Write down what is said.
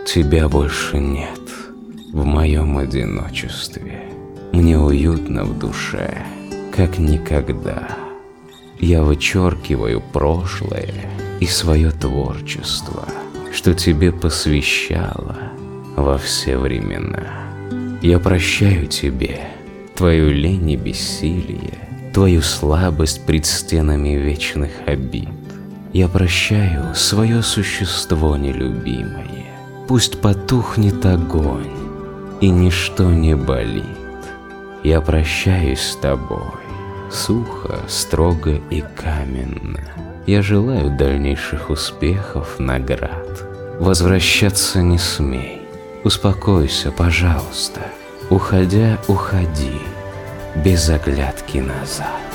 Тебя больше нет в моем одиночестве. Мне уютно в душе, как никогда. Я вычеркиваю прошлое и свое творчество, что тебе посвящало во все времена. Я прощаю тебе твою лень и бессилие, твою слабость пред стенами вечных обид. Я прощаю свое существо нелюбимое. Пусть потухнет огонь, и ничто не болит. Я прощаюсь с тобой, сухо, строго и каменно. Я желаю дальнейших успехов, наград. Возвращаться не смей. Успокойся, пожалуйста. Уходя, уходи, без оглядки назад.